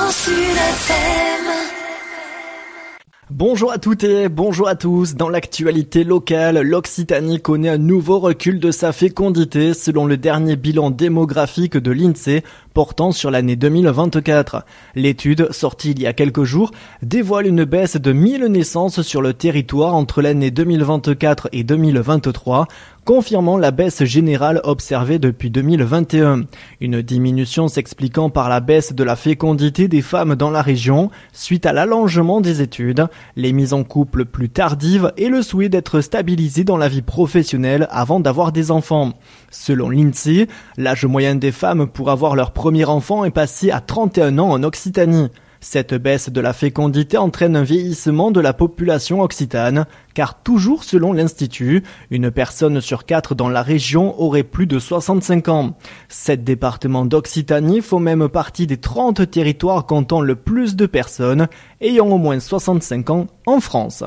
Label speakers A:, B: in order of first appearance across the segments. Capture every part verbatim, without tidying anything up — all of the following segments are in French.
A: Grand Sud F M.
B: Bonjour à toutes et bonjour à tous. Dans l'actualité locale, l'Occitanie connaît un nouveau recul de sa fécondité selon le dernier bilan démographique de l'INSEE portant sur l'année deux mille vingt-quatre. L'étude, sortie il y a quelques jours, dévoile une baisse de mille naissances sur le territoire entre l'année deux mille vingt-quatre et deux mille vingt-trois, confirmant la baisse générale observée depuis deux mille vingt et un. Une diminution s'expliquant par la baisse de la fécondité des femmes dans la région suite à l'allongement des études, les mises en couple plus tardives et le souhait d'être stabilisé dans la vie professionnelle avant d'avoir des enfants. Selon l'INSEE, l'âge moyen des femmes pour avoir leur premier enfant est passé à trente et un ans en Occitanie. Cette baisse de la fécondité entraîne un vieillissement de la population occitane, car toujours selon l'Institut, une personne sur quatre dans la région aurait plus de soixante-cinq ans. Sept départements d'Occitanie font même partie des trente territoires comptant le plus de personnes ayant au moins soixante-cinq ans en France.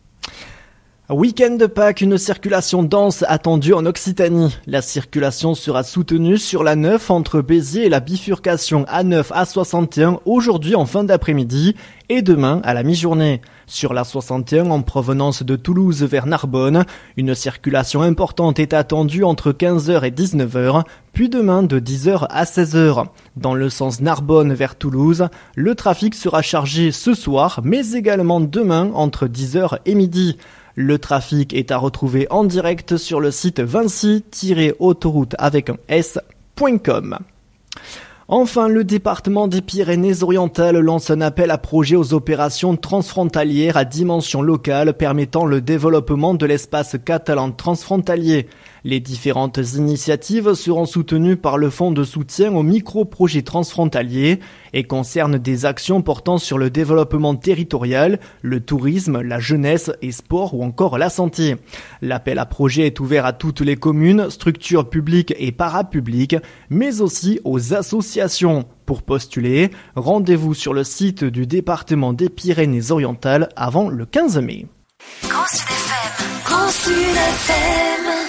B: Week-end de Pâques, une circulation dense attendue en Occitanie. La circulation sera soutenue sur la neuf entre Béziers et la bifurcation A neuf A soixante et un aujourd'hui en fin d'après-midi et demain à la mi-journée. Sur la soixante et un en provenance de Toulouse vers Narbonne, une circulation importante est attendue entre quinze heures et dix-neuf heures, puis demain de dix heures à seize heures. Dans le sens Narbonne vers Toulouse, le trafic sera chargé ce soir, mais également demain entre dix heures et midi. Le trafic est à retrouver en direct sur le site vinci tiret autoroute avec un s point com. Enfin, le département des Pyrénées-Orientales lance un appel à projet aux opérations transfrontalières à dimension locale permettant le développement de l'espace catalan transfrontalier. Les différentes initiatives seront soutenues par le Fonds de soutien aux micro-projets transfrontaliers et concernent des actions portant sur le développement territorial, le tourisme, la jeunesse et sport ou encore la santé. L'appel à projet est ouvert à toutes les communes, structures publiques et parapubliques, mais aussi aux associations. Pour postuler, rendez-vous sur le site du département des Pyrénées-Orientales avant le quinze mai.
A: Grand Sud F M. Grand Sud F M.